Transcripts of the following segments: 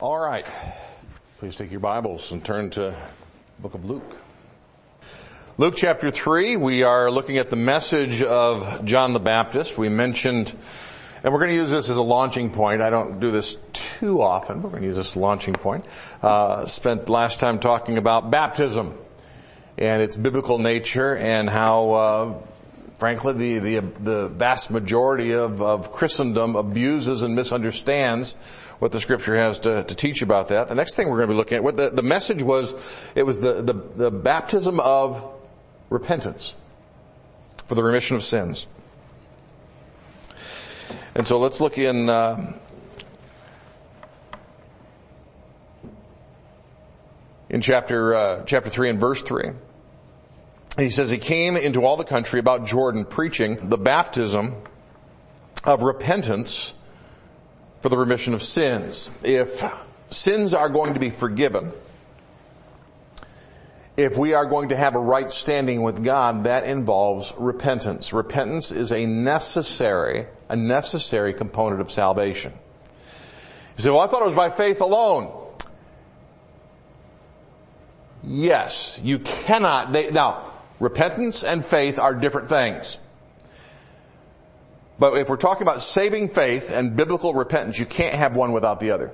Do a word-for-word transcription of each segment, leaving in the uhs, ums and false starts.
All right. Please take your Bibles and turn to the book of Luke. Luke chapter three, we are looking at the message of John the Baptist. We mentioned, and we're going to use this as a launching point. I don't do this too often, but we're going to use this as a launching point. Uh, spent last time talking about baptism and its biblical nature and how, uh, frankly, the, the, the vast majority of, of Christendom abuses and misunderstands what the scripture has to, to teach about that. The next thing we're going to be looking at, what the, the message was, it was the, the, the baptism of repentance for the remission of sins. And so let's look in, uh, in chapter, uh, chapter three and verse three. He says, he came into all the country about Jordan preaching the baptism of repentance for the remission of sins. If sins are going to be forgiven, if we are going to have a right standing with God, that involves repentance. Repentance is a necessary, a necessary component of salvation. You say, well, I thought it was by faith alone. Yes, you cannot. They, now, repentance and faith are different things. But if we're talking about saving faith and biblical repentance, you can't have one without the other.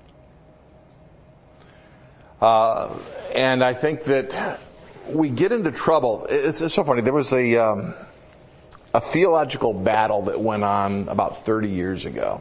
Uh, and I think that we get into trouble. It's, it's so funny. There was a, um, a theological battle that went on about thirty years ago.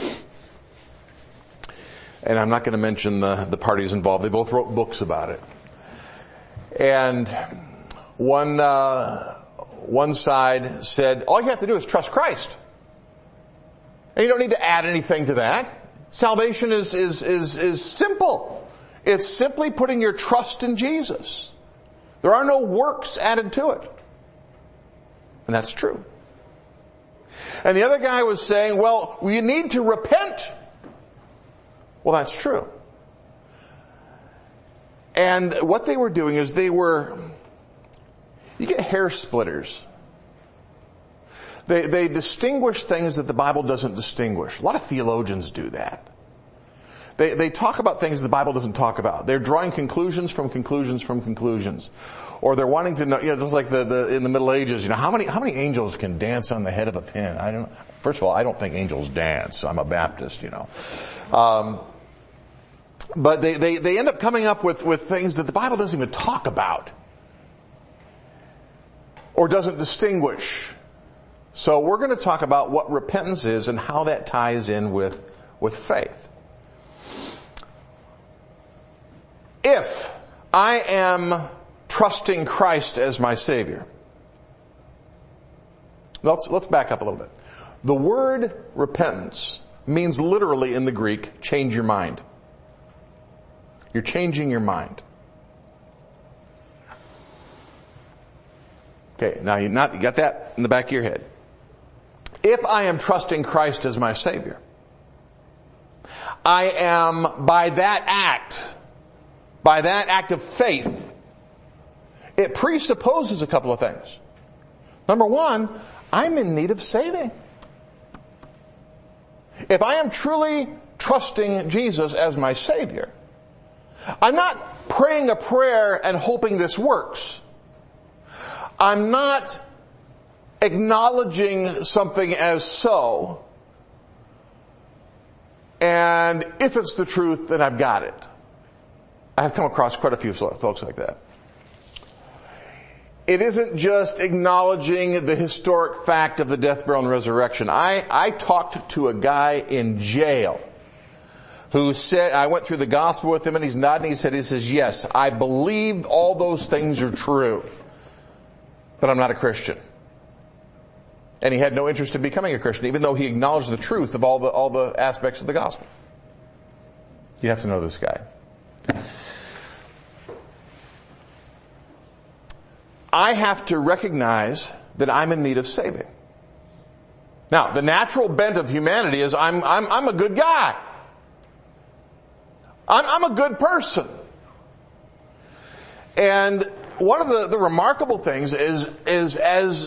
And I'm not going to mention the, the parties involved. They both wrote books about it. And one, uh, one side said, all you have to do is trust Christ. And you don't need to add anything to that. Salvation is, is, is, is simple. It's simply putting your trust in Jesus. There are no works added to it. And that's true. And the other guy was saying, well, you need to repent. Well, that's true. And what they were doing is they were, you get hair splitters. They, they distinguish things that the Bible doesn't distinguish. A lot of theologians do that. They, they talk about things the Bible doesn't talk about. They're drawing conclusions from conclusions from conclusions. Or they're wanting to know, you know, just like the, the, in the Middle Ages, you know, how many, how many angels can dance on the head of a pin? I don't, first of all, I don't think angels dance. I'm a Baptist, you know. Um, but they, they, they end up coming up with, with things that the Bible doesn't even talk about. Or doesn't distinguish. So we're going to talk about what repentance is and how that ties in with, with faith. If I am trusting Christ as my Savior. Let's, let's back up a little bit. The word repentance means literally in the Greek, change your mind. You're changing your mind. Okay, now you not, you got that in the back of your head. If I am trusting Christ as my Savior, I am by that act, by that act of faith, it presupposes a couple of things. Number one, I'm in need of saving. If I am truly trusting Jesus as my Savior, I'm not praying a prayer and hoping this works. I'm not acknowledging something as so, and if it's the truth, then I've got it. I've come across quite a few folks like that. It isn't just acknowledging the historic fact of the death, burial, and resurrection. I, I talked to a guy in jail who said, I went through the gospel with him and he's nodding, he said, he says, yes, I believe all those things are true, but I'm not a Christian. And he had no interest in becoming a Christian, even though he acknowledged the truth of all the, all the aspects of the gospel. You have to know this guy. I have to recognize that I'm in need of saving. Now, the natural bent of humanity is I'm, I'm, I'm a good guy. I'm, I'm a good person. And one of the, the remarkable things is, is as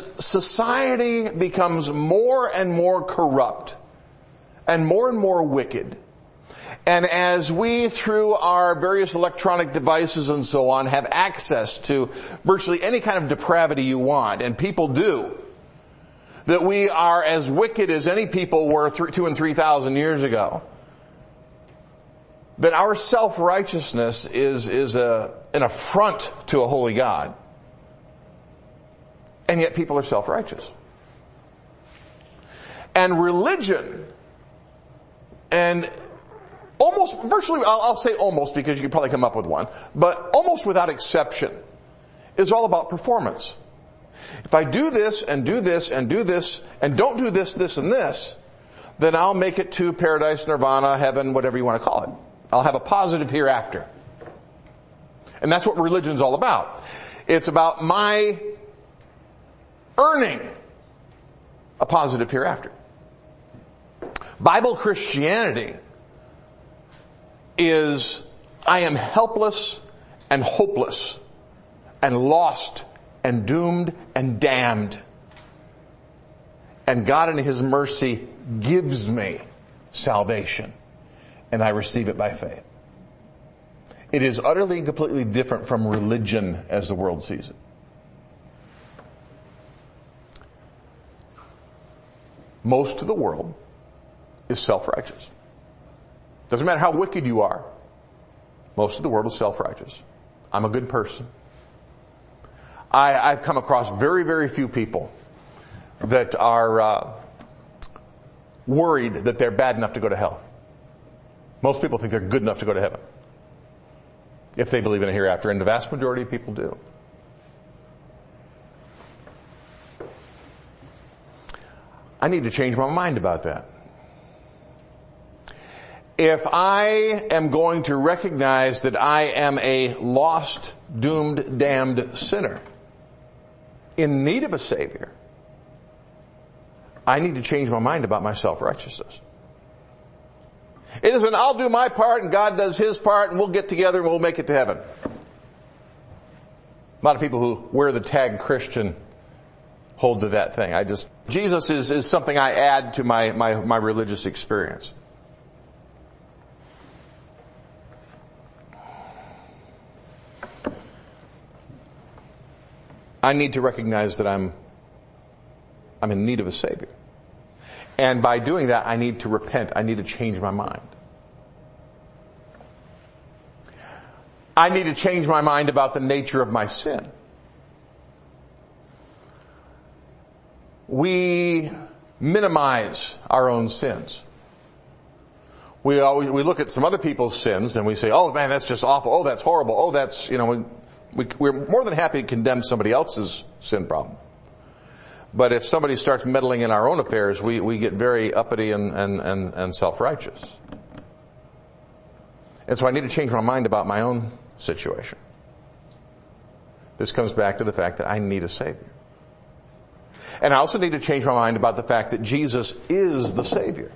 society becomes more and more corrupt and more and more wicked, And as we, through our various electronic devices and so on, have access to virtually any kind of depravity you want, and people do, that we are as wicked as any people were th- two and three thousand years ago, that our self-righteousness is, is a, an affront to a holy God. And yet people are self-righteous. And religion, and almost, virtually, I'll, I'll say almost because you could probably come up with one, but almost without exception, is all about performance. If I do this and do this and do this and don't do this, this and this, then I'll make it to paradise, nirvana, heaven, whatever you want to call it. I'll have a positive hereafter. And that's what religion's all about. It's about my earning a positive hereafter. Bible Christianity is, I am helpless and hopeless and lost and doomed and damned. And God in His mercy gives me salvation, and I receive it by faith. It is utterly and completely different from religion as the world sees it. Most of the world is self-righteous. Doesn't matter how wicked you are. Most of the world is self-righteous. I'm a good person. I, I've come across very, very few people that are uh, worried that they're bad enough to go to hell. Most people think they're good enough to go to heaven, if they believe in a hereafter, and the vast majority of people do. I need to change my mind about that. If I am going to recognize that I am a lost, doomed, damned sinner in need of a Savior, I need to change my mind about my self-righteousness. It isn't, I'll do my part and God does His part and we'll get together and we'll make it to heaven. A lot of people who wear the tag Christian hold to that thing. I just, Jesus is, is something I add to my, my, my religious experience. I need to recognize that I'm, I'm in need of a Savior. And by doing that, I need to repent. I need to change my mind. I need to change my mind about the nature of my sin. We minimize our own sins. We always, we look at some other people's sins and we say, oh man, that's just awful. Oh, that's horrible. Oh, that's, you know, we, we, we're more than happy to condemn somebody else's sin problem. But if somebody starts meddling in our own affairs, we, we get very uppity and, and, and, and self-righteous. And so I need to change my mind about my own situation. This comes back to the fact that I need a Savior. And I also need to change my mind about the fact that Jesus is the Savior.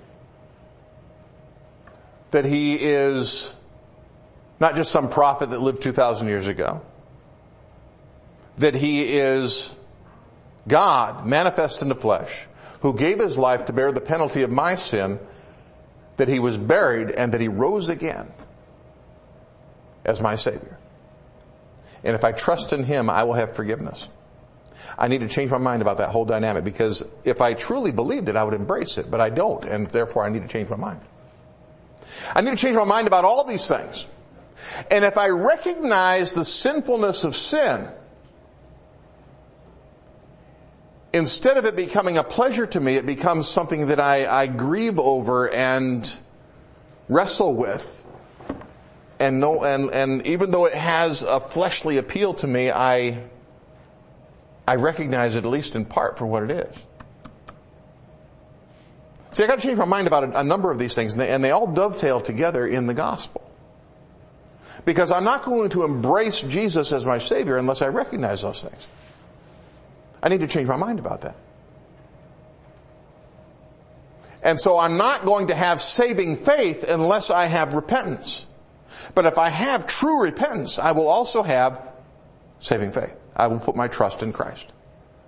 That He is not just some prophet that lived two thousand years ago. That He is God manifest in the flesh, who gave His life to bear the penalty of my sin, that He was buried and that He rose again as my Savior. And if I trust in Him, I will have forgiveness. I need to change my mind about that whole dynamic, because if I truly believed it, I would embrace it, but I don't, and therefore I need to change my mind. I need to change my mind about all these things. And if I recognize the sinfulness of sin, instead of it becoming a pleasure to me, it becomes something that I, I grieve over and wrestle with. And no, and, and even though it has a fleshly appeal to me, I, I recognize it at least in part for what it is. See, I got to change my mind about a, a number of these things, and they, and they all dovetail together in the gospel. Because I'm not going to embrace Jesus as my Savior unless I recognize those things. I need to change my mind about that. And so I'm not going to have saving faith unless I have repentance. But if I have true repentance, I will also have saving faith. I will put my trust in Christ.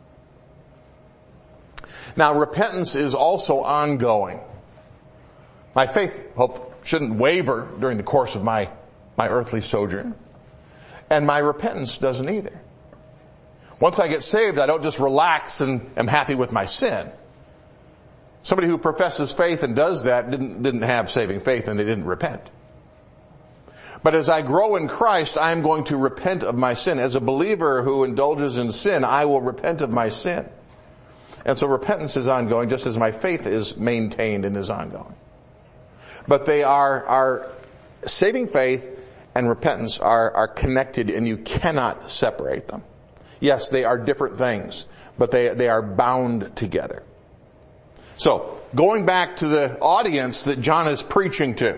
Now, repentance is also ongoing. My faith, hope, shouldn't waver during the course of my, my earthly sojourn. And my repentance doesn't either. Once I get saved, I don't just relax and am happy with my sin. Somebody who professes faith and does that didn't, didn't have saving faith and they didn't repent. But as I grow in Christ, I am going to repent of my sin. As a believer who indulges in sin, I will repent of my sin. And so repentance is ongoing just as my faith is maintained and is ongoing. But they are, are saving faith and repentance are, are connected and you cannot separate them. Yes, they are different things, but they, they are bound together. So, going back to the audience that John is preaching to.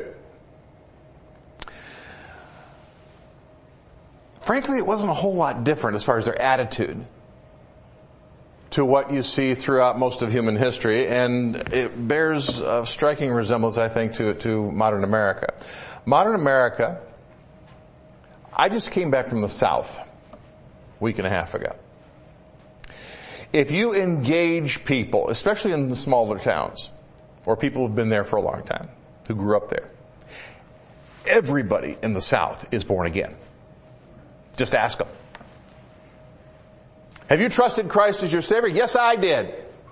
Frankly, it wasn't a whole lot different as far as their attitude to what you see throughout most of human history, and it bears a striking resemblance, I think, to, to modern America. Modern America, I just came back from the South a week and a half ago. If you engage people, especially in the smaller towns, or people who've been there for a long time, who grew up there, everybody in the South is born again. Just ask them. Have you trusted Christ as your Savior? Yes, I did.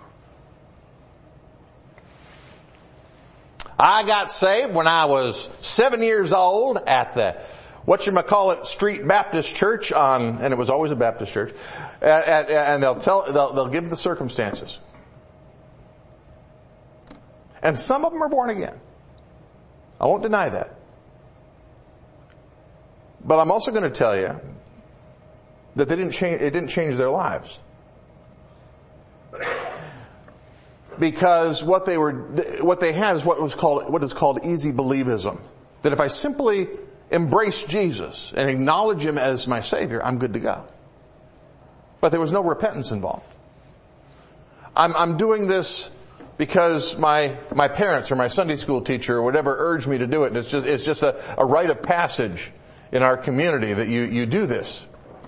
I got saved when I was seven years old at the whatchamacallit Street Baptist Church on, and it was always a Baptist church, and, and they'll tell, they'll, they'll give the circumstances. And some of them are born again. I won't deny that. But I'm also going to tell you that they didn't change, it didn't change their lives. Because what they were, what they had is what was called, what is called easy believism. That if I simply embrace Jesus and acknowledge Him as my Savior, I'm good to go. But there was no repentance involved. I'm, I'm doing this because my, my parents or my Sunday school teacher or whatever urged me to do it. And it's just, it's just a, a rite of passage in our community that you, you do this.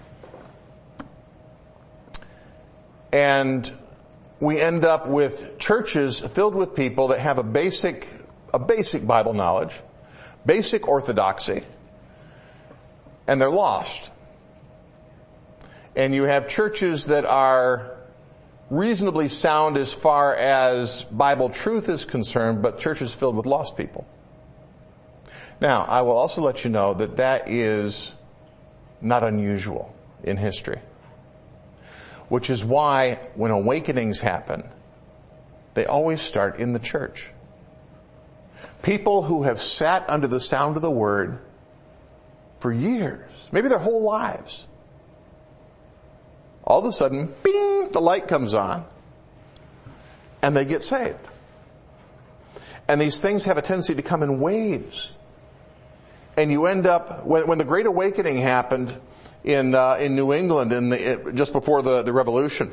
And we end up with churches filled with people that have a basic, a basic Bible knowledge, basic orthodoxy, and they're lost. And you have churches that are reasonably sound as far as Bible truth is concerned, but churches filled with lost people. Now, I will also let you know that that is not unusual in history. Which is why when awakenings happen, they always start in the church. People who have sat under the sound of the Word for years, maybe their whole lives. All of a sudden, bing, the light comes on, and they get saved. And these things have a tendency to come in waves. And you end up, when, when the Great Awakening happened in uh, in New England in the, it, just before the, the Revolution,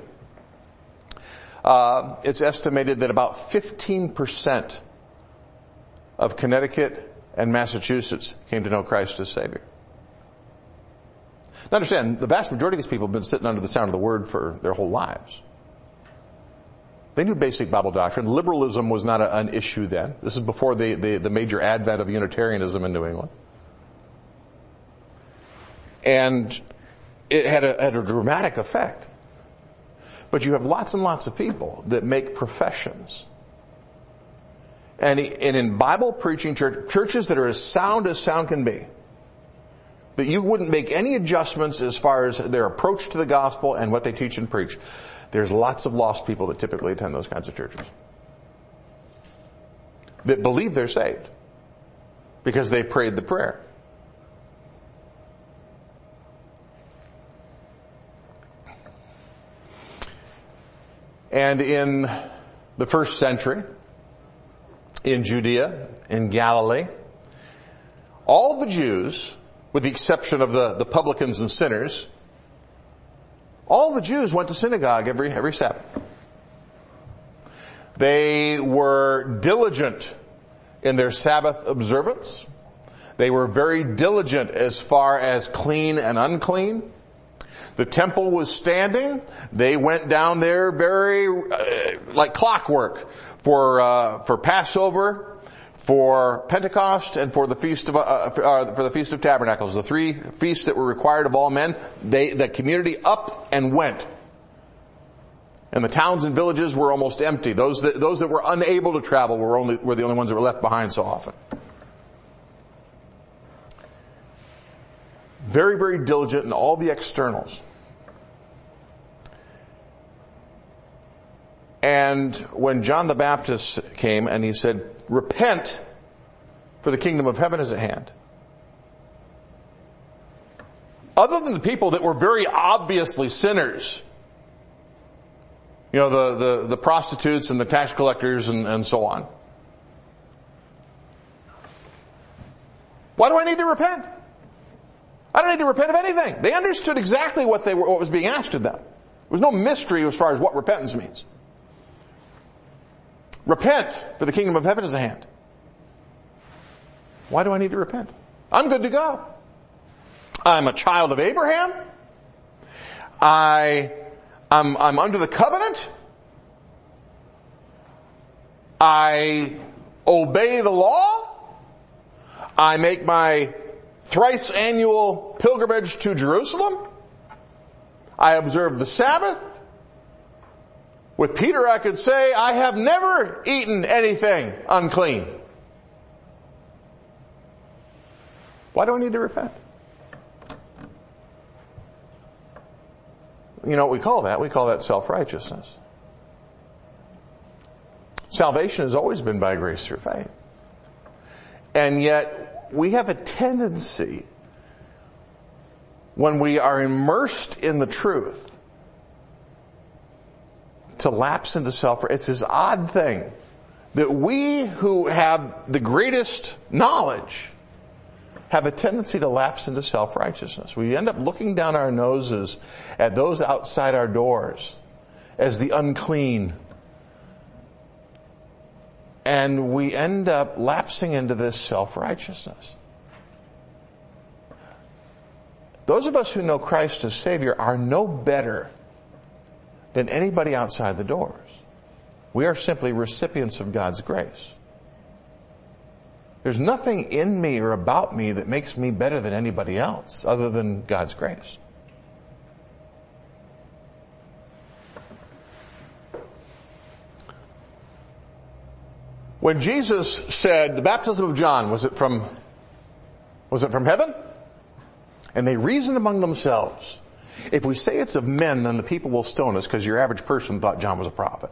uh, it's estimated that about fifteen percent of Connecticut and Massachusetts came to know Christ as Savior. Now understand, the vast majority of these people have been sitting under the sound of the Word for their whole lives. They knew basic Bible doctrine. Liberalism was not a, an issue then. This is before the, the, the major advent of Unitarianism in New England. And it had a, had a dramatic effect. But you have lots and lots of people that make professions. And, and in Bible preaching church, churches that are as sound as sound can be, that you wouldn't make any adjustments as far as their approach to the gospel and what they teach and preach, there's lots of lost people that typically attend those kinds of churches. That believe they're saved because they prayed the prayer. And in the first century, in Judea, in Galilee, all the Jews, with the exception of the, the publicans and sinners, all the Jews went to synagogue every, every Sabbath. They were diligent in their Sabbath observance. They were very diligent as far as clean and unclean. The temple was standing. They went down there very, uh, like clockwork for, uh, for Passover, for Pentecost and for the feast of uh, for the Feast of Tabernacles, the three feasts that were required of all men, they the community up and went. And the towns and villages were almost empty. Those that those that were unable to travel were only were the only ones that were left behind so often. Very, very diligent in all the externals. And when John the Baptist came and he said, repent, for the kingdom of heaven is at hand. Other than the people that were very obviously sinners, you know, the, the, the prostitutes and the tax collectors and, and so on. Why do I need to repent? I don't need to repent of anything. They understood exactly what they were, what was being asked of them. There was no mystery as far as what repentance means. Repent, for the kingdom of heaven is at hand. Why do I need to repent? I'm good to go. I'm a child of Abraham. I, I'm, I'm under the covenant. I obey the law. I make my thrice annual pilgrimage to Jerusalem. I observe the Sabbath. With Peter I could say, I have never eaten anything unclean. Why do I need to repent? You know what we call that? We call that self-righteousness. Salvation has always been by grace through faith. And yet we have a tendency, when we are immersed in the truth, to lapse into self. It's this odd thing that we who have the greatest knowledge have a tendency to lapse into self-righteousness. We end up looking down our noses at those outside our doors as the unclean. And we end up lapsing into this self-righteousness. Those of us who know Christ as Savior are no better than anybody outside the doors. We are simply recipients of God's grace. There's nothing in me or about me that makes me better than anybody else other than God's grace. When Jesus said, the baptism of John, was it from, was it from heaven? And they reasoned among themselves, if we say it's of men, then the people will stone us because your average person thought John was a prophet.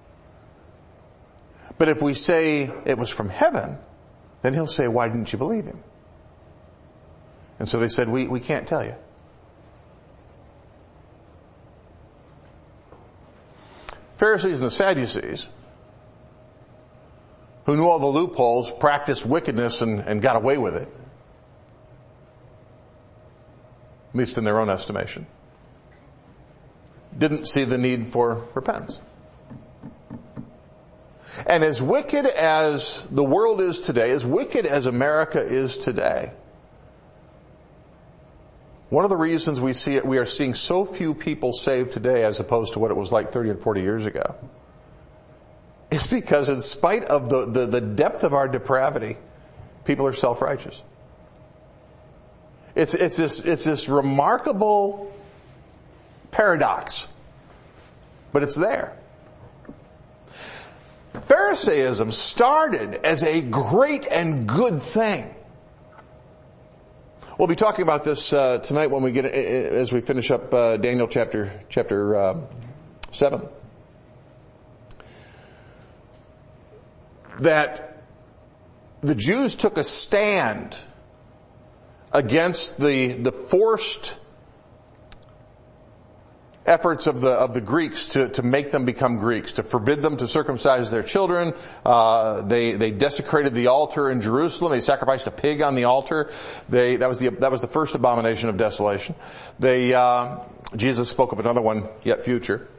But if we say it was from heaven, then he'll say, why didn't you believe him? And so they said, we, we can't tell you. Pharisees and the Sadducees, who knew all the loopholes, practiced wickedness and, and got away with it, at least in their own estimation, didn't see the need for repentance. And as wicked as the world is today, as wicked as America is today, one of the reasons we see it, we are seeing so few people saved today as opposed to what it was like thirty and forty years ago, is because in spite of the, the, the depth of our depravity, people are self-righteous. It's, it's this, it's this remarkable paradox, but it's there. Pharisaism started as a great and good thing. We'll be talking about this uh, tonight when we get as we finish up uh, Daniel chapter chapter uh, seven. That the Jews took a stand against the the forced efforts of the of the Greeks to to make them become Greeks, to forbid them to circumcise their children. Uh, they they desecrated the altar in Jerusalem. They sacrificed a pig on the altar. They that was the that was the first abomination of desolation. They uh, Jesus spoke of another one yet future.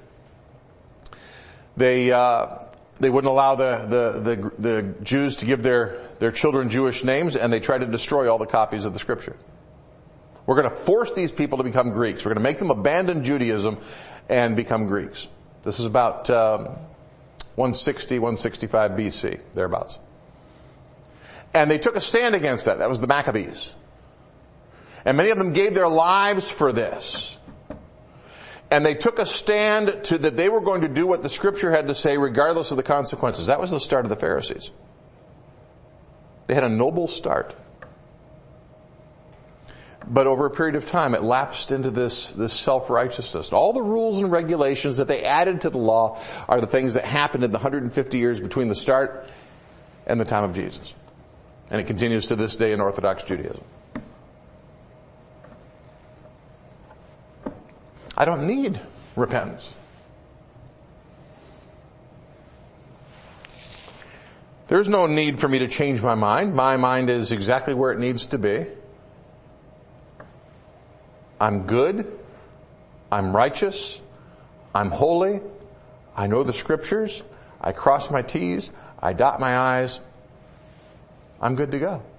They uh, they wouldn't allow the, the the the Jews to give their their children Jewish names, and they tried to destroy all the copies of the Scripture. We're going to force these people to become Greeks. We're going to make them abandon Judaism and become Greeks. This is about um, one sixty, one sixty-five B C, thereabouts. And they took a stand against that. That was the Maccabees. And many of them gave their lives for this. And they took a stand to that they were going to do what the Scripture had to say regardless of the consequences. That was the start of the Pharisees. They had a noble start. But over a period of time, it lapsed into this, this self-righteousness. All the rules and regulations that they added to the law are the things that happened in the one hundred fifty years between the start and the time of Jesus. And it continues to this day in Orthodox Judaism. I don't need repentance. There's no need for me to change my mind. My mind is exactly where it needs to be. I'm good. I'm righteous. I'm holy. I know the Scriptures. I cross my T's. I dot my I's. I'm good to go.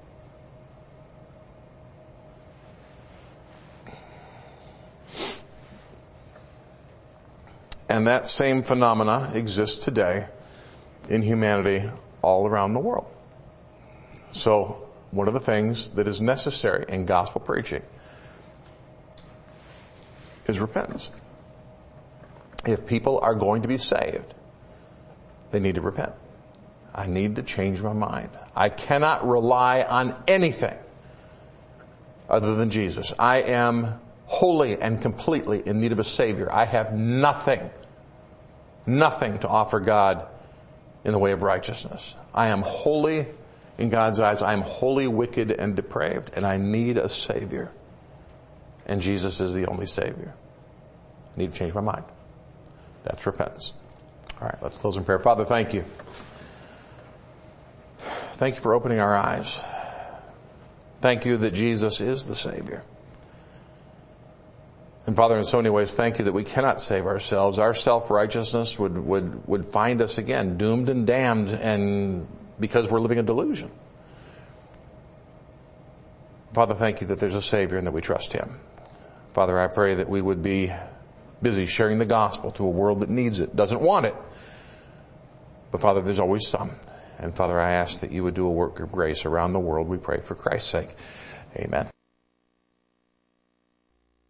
And that same phenomena exists today in humanity all around the world. So one of the things that is necessary in gospel preaching is repentance. If people are going to be saved, they need to repent. I need to change my mind. I cannot rely on anything other than Jesus. I am wholly and completely in need of a Savior. I have nothing, nothing to offer God in the way of righteousness. I am wholly in God's eyes. I am wholly wicked and depraved, and I need a Savior. And Jesus is the only Savior. I need to change my mind. That's repentance. All right, let's close in prayer. Father, thank you. Thank you for opening our eyes. Thank you that Jesus is the Savior. And Father, in so many ways, thank you that we cannot save ourselves. Our self-righteousness would, would, would find us again doomed and damned, and because we're living a delusion. Father, thank you that there's a Savior and that we trust Him. Father, I pray that we would be busy sharing the gospel to a world that needs it, doesn't want it. But Father, there's always some. And Father, I ask that you would do a work of grace around the world. We pray for Christ's sake. Amen.